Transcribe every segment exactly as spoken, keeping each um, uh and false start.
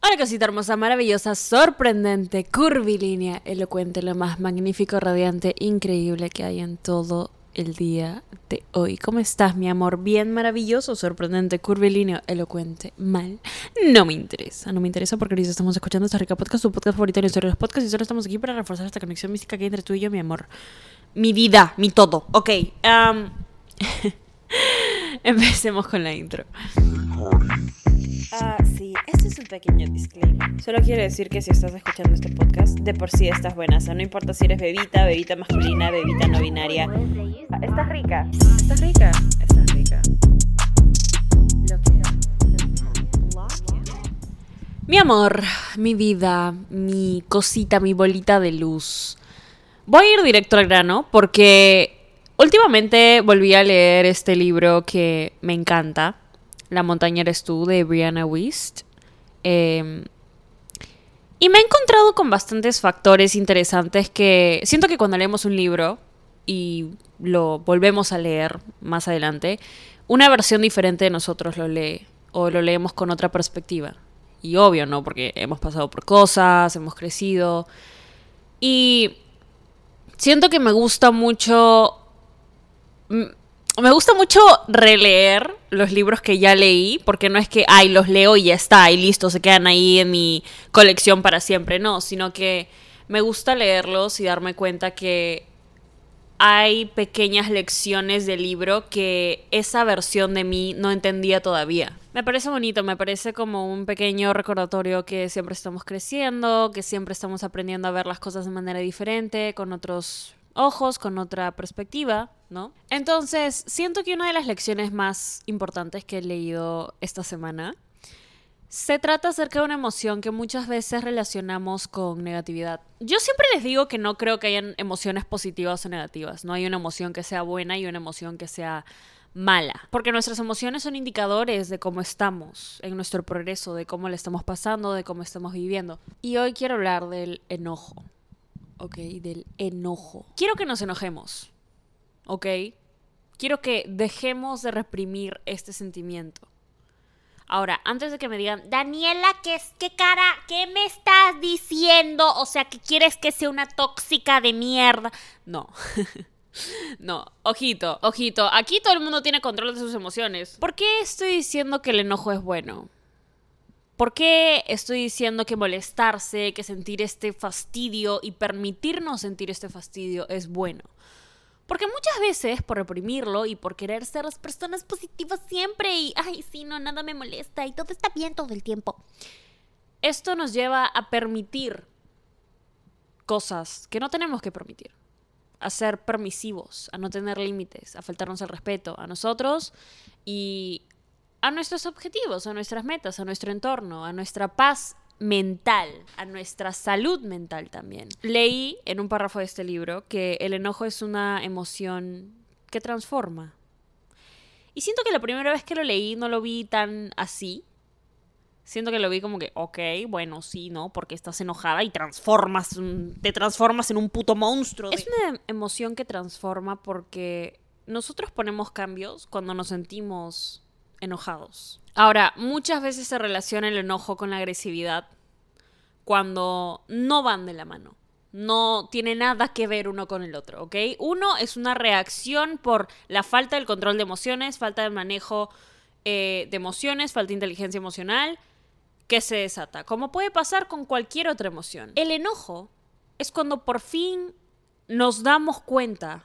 Hola cosita hermosa, maravillosa, sorprendente, curvilínea, elocuente, lo más magnífico, radiante, increíble que hay en todo el día de hoy. ¿Cómo estás, mi amor? Bien, maravilloso, sorprendente, curvilíneo, elocuente, mal. No me interesa, no me interesa porque ahorita estamos escuchando esta rica podcast, tu podcast favorito en la historia de los podcasts, y solo estamos aquí para reforzar esta conexión mística que hay entre tú y yo, mi amor. Mi vida, mi todo. Ok, um... empecemos con la intro. Ah, sí, este es un pequeño disclaimer. Solo quiero decir que si estás escuchando este podcast, de por sí estás buena. O sea, no importa si eres bebita, bebita masculina, bebita no binaria. Ah, estás rica. Estás rica. Estás rica. Lo que... Mi amor, mi vida, mi cosita, mi bolita de luz. Voy a ir directo al grano porque últimamente volví a leer este libro que me encanta. La montaña eres tú, de Brianna Wiest. Eh, y me he encontrado con bastantes factores interesantes que siento que cuando leemos un libro y lo volvemos a leer más adelante, una versión diferente de nosotros lo lee o lo leemos con otra perspectiva. Y obvio, ¿no? Porque hemos pasado por cosas, hemos crecido. Y siento que me gusta mucho... Me gusta mucho releer los libros que ya leí, porque no es que, ay, los leo y ya está, y listo, se quedan ahí en mi colección para siempre, no, sino que me gusta leerlos y darme cuenta que hay pequeñas lecciones del libro que esa versión de mí no entendía todavía. Me parece bonito, me parece como un pequeño recordatorio que siempre estamos creciendo, que siempre estamos aprendiendo a ver las cosas de manera diferente, con otros ojos, con otra perspectiva, ¿no? Entonces, siento que una de las lecciones más importantes que he leído esta semana se trata acerca de una emoción que muchas veces relacionamos con negatividad. Yo siempre les digo que no creo que hayan emociones positivas o negativas. No hay una emoción que sea buena y una emoción que sea mala. Porque nuestras emociones son indicadores de cómo estamos en nuestro progreso, de cómo le estamos pasando, de cómo estamos viviendo. Y hoy quiero hablar del enojo. Ok, del enojo. Quiero que nos enojemos, ok. Quiero que dejemos de reprimir este sentimiento. Ahora, antes de que me digan, Daniela, ¿qué, qué cara, qué me estás diciendo? O sea, ¿que quieres que sea una tóxica de mierda? No. No, ojito, ojito. Aquí todo el mundo tiene control de sus emociones. ¿Por qué estoy diciendo que el enojo es bueno? ¿Por qué estoy diciendo que molestarse, que sentir este fastidio y permitirnos sentir este fastidio es bueno? Porque muchas veces, por reprimirlo y por querer ser las personas positivas siempre y, ay, sí, no, nada me molesta y todo está bien todo el tiempo, esto nos lleva a permitir cosas que no tenemos que permitir. A ser permisivos, a no tener límites, a faltarnos el respeto a nosotros y a nuestros objetivos, a nuestras metas, a nuestro entorno, a nuestra paz mental, a nuestra salud mental también. Leí en un párrafo de este libro que el enojo es una emoción que transforma. Y siento que la primera vez que lo leí no lo vi tan así. Siento que lo vi como que, ok, bueno, sí, ¿no? Porque estás enojada y transformas, te transformas en un puto monstruo. De... Es una emoción que transforma porque nosotros ponemos cambios cuando nos sentimos enojados. Ahora, muchas veces se relaciona el enojo con la agresividad cuando no van de la mano. No tiene nada que ver uno con el otro, ¿ok? Uno es una reacción por la falta del control de emociones, falta de manejo eh, de emociones, falta de inteligencia emocional, que se desata, como puede pasar con cualquier otra emoción. El enojo es cuando por fin nos damos cuenta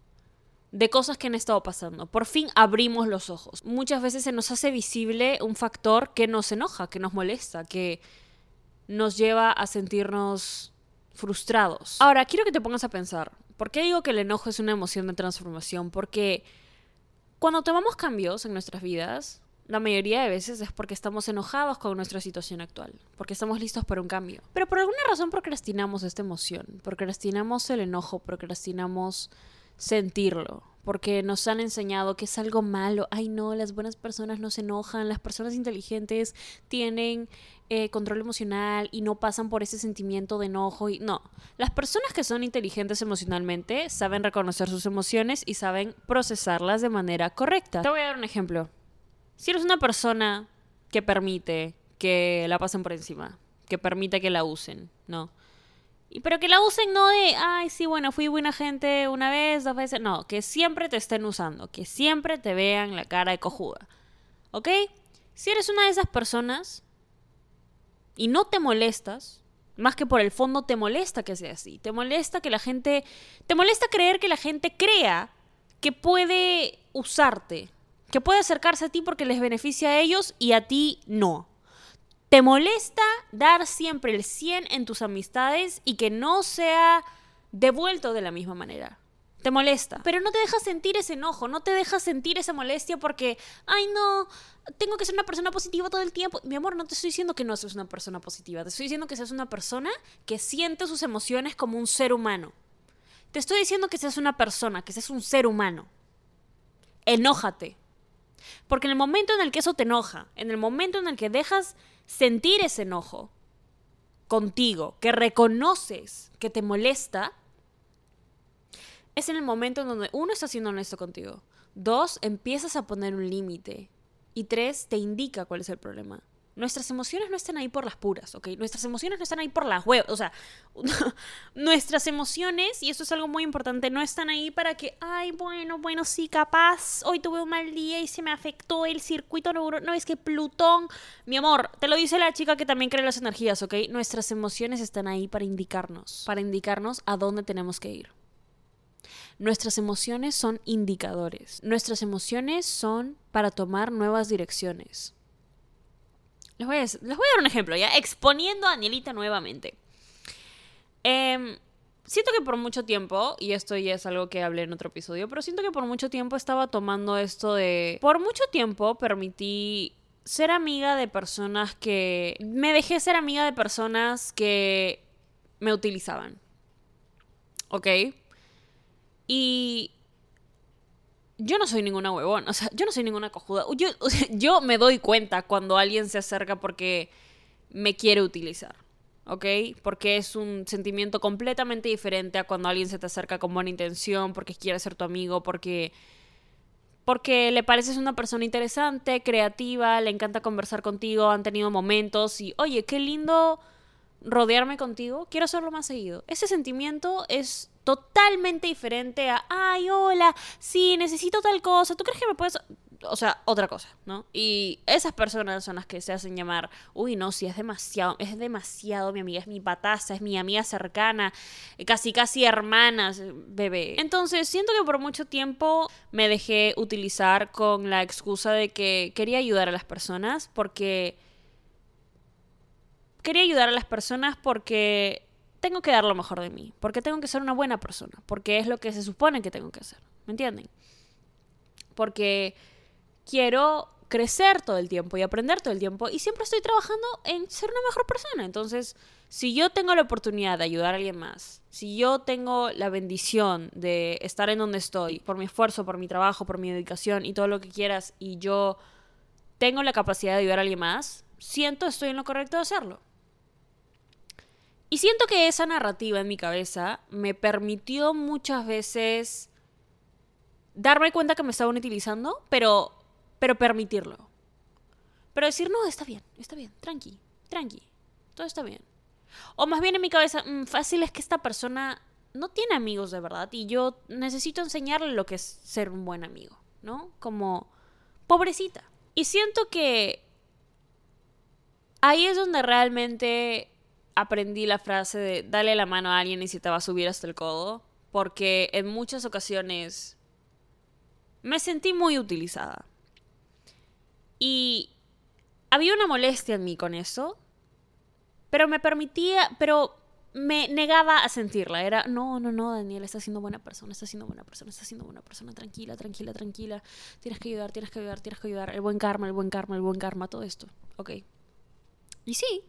de cosas que han estado pasando. Por fin abrimos los ojos. Muchas veces se nos hace visible un factor que nos enoja, que nos molesta, que nos lleva a sentirnos frustrados. Ahora, quiero que te pongas a pensar, ¿por qué digo que el enojo es una emoción de transformación? Porque cuando tomamos cambios en nuestras vidas, la mayoría de veces es porque estamos enojados con nuestra situación actual, porque estamos listos para un cambio. Pero por alguna razón procrastinamos esta emoción, procrastinamos el enojo, procrastinamos sentirlo, porque nos han enseñado que es algo malo. Ay no, las buenas personas no se enojan, las personas inteligentes tienen eh, control emocional y no pasan por ese sentimiento de enojo. Y no, las personas que son inteligentes emocionalmente saben reconocer sus emociones y saben procesarlas de manera correcta. Te voy a dar un ejemplo. Si eres una persona que permite que la pasen por encima, que permita que la usen, ¿no? Y pero que la usen no de, ay, sí, bueno, fui buena gente una vez, dos veces. No, que siempre te estén usando, que siempre te vean la cara de cojuda, ¿ok? Si eres una de esas personas y no te molestas, más que por el fondo te molesta que sea así, te molesta que la gente, te molesta creer que la gente crea que puede usarte, que puede acercarse a ti porque les beneficia a ellos y a ti no. ¿Te molesta dar siempre el cien en tus amistades y que no sea devuelto de la misma manera? Te molesta. Pero no te dejas sentir ese enojo, no te dejas sentir esa molestia porque, ay no, tengo que ser una persona positiva todo el tiempo. Mi amor, no te estoy diciendo que no seas una persona positiva, te estoy diciendo que seas una persona que siente sus emociones como un ser humano. Te estoy diciendo que seas una persona, que seas un ser humano. Enójate. Porque en el momento en el que eso te enoja, en el momento en el que dejas sentir ese enojo contigo, que reconoces que te molesta, es en el momento en donde uno está siendo honesto contigo, dos, empiezas a poner un límite y tres, te indica cuál es el problema. Nuestras emociones no están ahí por las puras, ¿ok? Nuestras emociones no están ahí por las huevas, o sea, nuestras emociones, y eso es algo muy importante, no están ahí para que, ay, bueno, bueno, sí, capaz, hoy tuve un mal día y se me afectó el circuito neuronal, no, es que Plutón, mi amor, te lo dice la chica que también cree en las energías, ¿ok? Nuestras emociones están ahí para indicarnos, para indicarnos a dónde tenemos que ir. Nuestras emociones son indicadores, nuestras emociones son para tomar nuevas direcciones. Les voy, a, les voy a dar un ejemplo, ya exponiendo a Danielita nuevamente. Eh, siento que por mucho tiempo, y esto ya es algo que hablé en otro episodio, pero siento que por mucho tiempo estaba tomando esto de... Por mucho tiempo permití ser amiga de personas que... Me dejé ser amiga de personas que me utilizaban. ¿Ok? Y... Yo no soy ninguna huevona, o sea, yo no soy ninguna cojuda. Yo, o sea, yo me doy cuenta cuando alguien se acerca porque me quiere utilizar, ¿ok? Porque es un sentimiento completamente diferente a cuando alguien se te acerca con buena intención, porque quiere ser tu amigo, porque, porque le pareces una persona interesante, creativa, le encanta conversar contigo, han tenido momentos y, oye, qué lindo rodearme contigo, quiero hacerlo más seguido. Ese sentimiento es totalmente diferente a, ay, hola, sí, necesito tal cosa, ¿tú crees que me puedes...? O sea, otra cosa, ¿no? Y esas personas son las que se hacen llamar, uy, no, sí, es demasiado, es demasiado mi amiga, es mi pataza, es mi amiga cercana, casi, casi hermanas, bebé. Entonces, siento que por mucho tiempo me dejé utilizar con la excusa de que quería ayudar a las personas porque... Quería ayudar a las personas porque tengo que dar lo mejor de mí, porque tengo que ser una buena persona, porque es lo que se supone que tengo que hacer, ¿me entienden? Porque quiero crecer todo el tiempo y aprender todo el tiempo y siempre estoy trabajando en ser una mejor persona. Entonces, si yo tengo la oportunidad de ayudar a alguien más, si yo tengo la bendición de estar en donde estoy, por mi esfuerzo, por mi trabajo, por mi dedicación y todo lo que quieras, y yo tengo la capacidad de ayudar a alguien más, siento estoy en lo correcto de hacerlo. Y siento que esa narrativa en mi cabeza me permitió muchas veces darme cuenta que me estaban utilizando, pero, pero permitirlo. Pero decir, no, está bien, está bien, tranqui, tranqui, todo está bien. O más bien en mi cabeza, mmm, fácil es que esta persona no tiene amigos de verdad y yo necesito enseñarle lo que es ser un buen amigo, ¿no? Como pobrecita. Y siento que ahí es donde realmente... aprendí la frase de dale la mano a alguien y se te va a subir hasta el codo, porque en muchas ocasiones me sentí muy utilizada. Y había una molestia en mí con eso, pero me permitía, pero me negaba a sentirla. Era, no, no, no, Daniel, estás siendo buena persona, estás siendo buena persona, estás siendo buena persona, tranquila, tranquila, tranquila. Tienes que ayudar, tienes que ayudar, tienes que ayudar. El buen karma, el buen karma, el buen karma, todo esto. Ok. Y sí.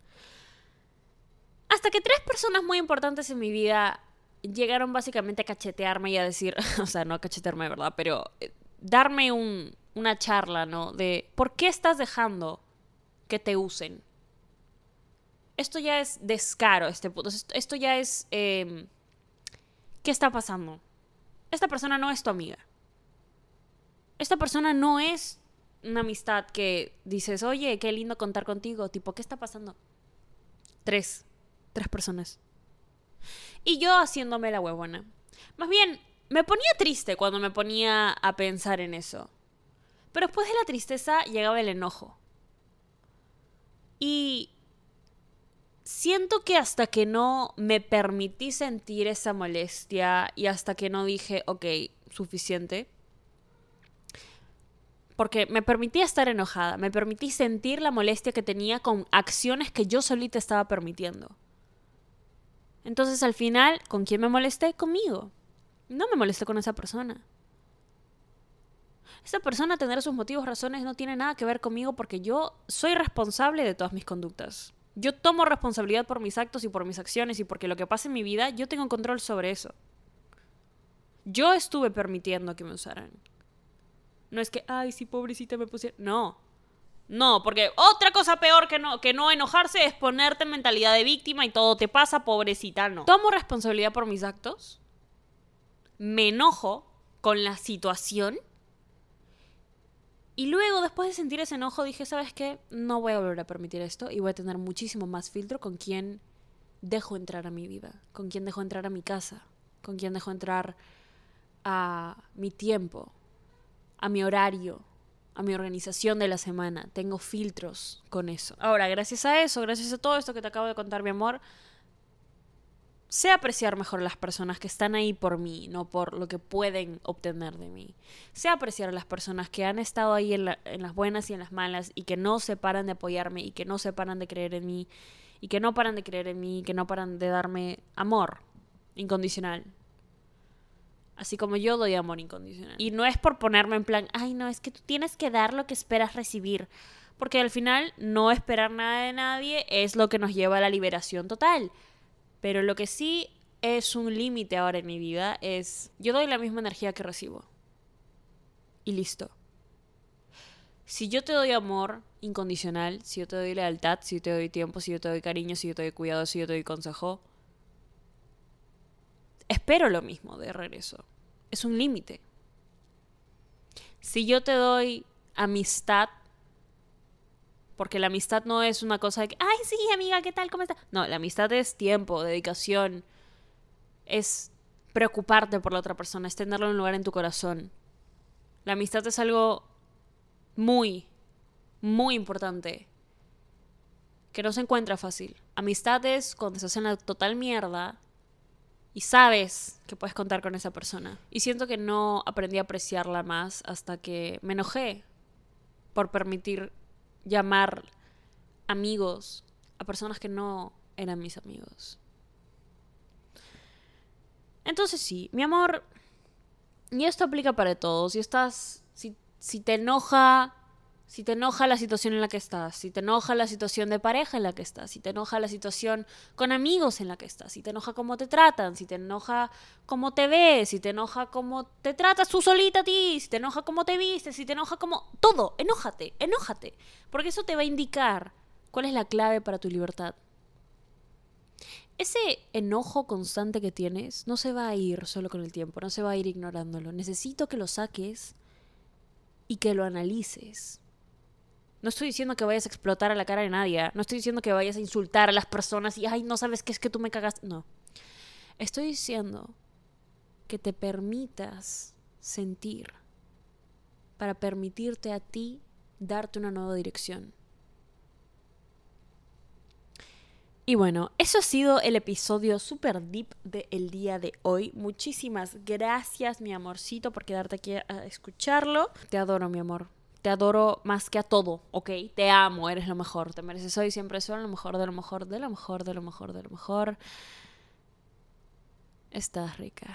Hasta que tres personas muy importantes en mi vida llegaron básicamente a cachetearme y a decir, o sea, no a cachetearme, ¿verdad? Pero eh, darme un, una charla, ¿no? De, ¿por qué estás dejando que te usen? Esto ya es descaro, este puto. Esto, esto ya es... Eh, ¿qué está pasando? Esta persona no es tu amiga. Esta persona no es una amistad que dices, oye, qué lindo contar contigo. Tipo, ¿qué está pasando? Tres. Tres personas. Y yo haciéndome la huevona. Más bien, me ponía triste cuando me ponía a pensar en eso. Pero después de la tristeza llegaba el enojo. Y siento que hasta que no me permití sentir esa molestia y hasta que no dije, ok, suficiente. Porque me permití estar enojada, me permití sentir la molestia que tenía con acciones que yo solita estaba permitiendo. Entonces al final, ¿con quién me molesté? Conmigo. No me molesté con esa persona. Esa persona tendrá sus motivos, razones, no tiene nada que ver conmigo porque yo soy responsable de todas mis conductas. Yo tomo responsabilidad por mis actos y por mis acciones y porque lo que pasa en mi vida, yo tengo control sobre eso. Yo estuve permitiendo que me usaran. No es que, ay, sí, pobrecita me pusieron. No. No, porque otra cosa peor que no, que no enojarse es ponerte en mentalidad de víctima y todo te pasa, pobrecita, no. Tomo responsabilidad por mis actos. Me enojo con la situación. Y luego, después de sentir ese enojo, dije, ¿sabes qué? No voy a volver a permitir esto y voy a tener muchísimo más filtro con quién dejo entrar a mi vida, con quién dejo entrar a mi casa, con quién dejo entrar a mi tiempo, a mi horario, a mi organización de la semana. Tengo filtros con eso. Ahora, gracias a eso, gracias a todo esto que te acabo de contar, mi amor, sé apreciar mejor a las personas que están ahí por mí, no por lo que pueden obtener de mí. Sé apreciar a las personas que han estado ahí en, la, en las buenas y en las malas y que no se paran de apoyarme y que no se paran de creer en mí y que no paran de creer en mí y que no paran de darme amor incondicional. Así como yo doy amor incondicional. Y no es por ponerme en plan, ay no, es que tú tienes que dar lo que esperas recibir. Porque al final no esperar nada de nadie es lo que nos lleva a la liberación total. Pero lo que sí es un límite ahora en mi vida es, yo doy la misma energía que recibo. Y listo. Si yo te doy amor incondicional, si yo te doy lealtad, si yo te doy tiempo, si yo te doy cariño, si yo te doy cuidado, si yo te doy consejo, espero lo mismo de regreso. Es un límite. Si yo te doy amistad, porque la amistad no es una cosa de que, ay, sí, amiga, ¿qué tal? ¿Cómo estás? No, la amistad es tiempo, dedicación. Es preocuparte por la otra persona, es tenerlo en un lugar en tu corazón. La amistad es algo muy, muy importante que no se encuentra fácil. Amistad es cuando estás en la total mierda y sabes que puedes contar con esa persona. Y siento que no aprendí a apreciarla más hasta que me enojé por permitir llamar amigos a personas que no eran mis amigos. Entonces sí, mi amor, y esto aplica para todos. Si estás, si, si te enoja, si te enoja la situación en la que estás, si te enoja la situación de pareja en la que estás, si te enoja la situación con amigos en la que estás, si te enoja cómo te tratan, si te enoja cómo te ves, si te enoja cómo te tratas tú solita a ti, si te enoja cómo te vistes, si te enoja cómo... Todo, enójate, enójate. Porque eso te va a indicar cuál es la clave para tu libertad. Ese enojo constante que tienes no se va a ir solo con el tiempo, no se va a ir ignorándolo. Necesito que lo saques y que lo analices. No estoy diciendo que vayas a explotar a la cara de nadie. No estoy diciendo que vayas a insultar a las personas y, ay, no sabes qué es que tú me cagaste. No. Estoy diciendo que te permitas sentir para permitirte a ti darte una nueva dirección. Y bueno, eso ha sido el episodio super deep del día de hoy. Muchísimas gracias, mi amorcito, por quedarte aquí a escucharlo. Te adoro, mi amor. Te adoro más que a todo, ¿ok? Te amo, eres lo mejor. Te mereces hoy, siempre soy lo mejor, de lo mejor, de lo mejor, de lo mejor, de lo mejor. Estás rica.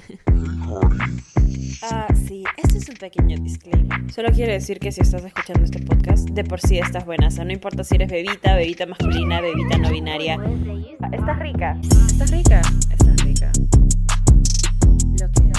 Ah, sí, este es un pequeño disclaimer. Solo quiero decir que si estás escuchando este podcast, de por sí estás buena. O sea, no importa si eres bebita, bebita masculina, bebita no binaria. Ah, estás rica. Estás rica. Estás rica. Lo que...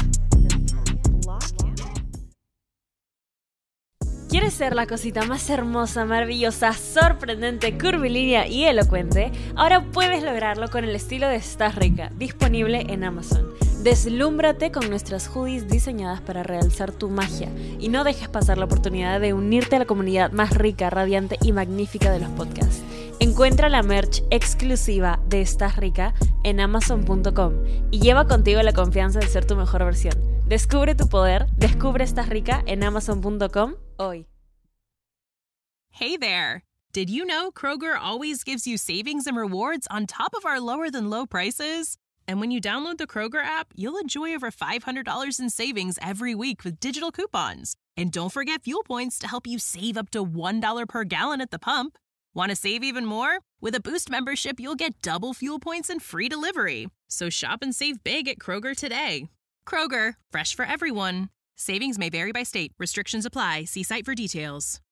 ¿Quieres ser la cosita más hermosa, maravillosa, sorprendente, curvilínea y elocuente? Ahora puedes lograrlo con el estilo de Estás Rica, disponible en Amazon. Deslúmbrate con nuestras hoodies diseñadas para realzar tu magia y no dejes pasar la oportunidad de unirte a la comunidad más rica, radiante y magnífica de los podcasts. Encuentra la merch exclusiva de Estás Rica en amazon punto com y lleva contigo la confianza de ser tu mejor versión. Descubre tu poder, descubre Estás Rica en amazon punto com hoy. Hey there! Did you know Kroger always gives you savings and rewards on top of our lower-than-low prices? And when you download the Kroger app, you'll enjoy over five hundred dollars in savings every week with digital coupons. And don't forget fuel points to help you save up to one dollar per gallon at the pump. Want to save even more? With a Boost membership, you'll get double fuel points and free delivery. So shop and save big at Kroger today. Kroger, fresh for everyone. Savings may vary by state. Restrictions apply. See site for details.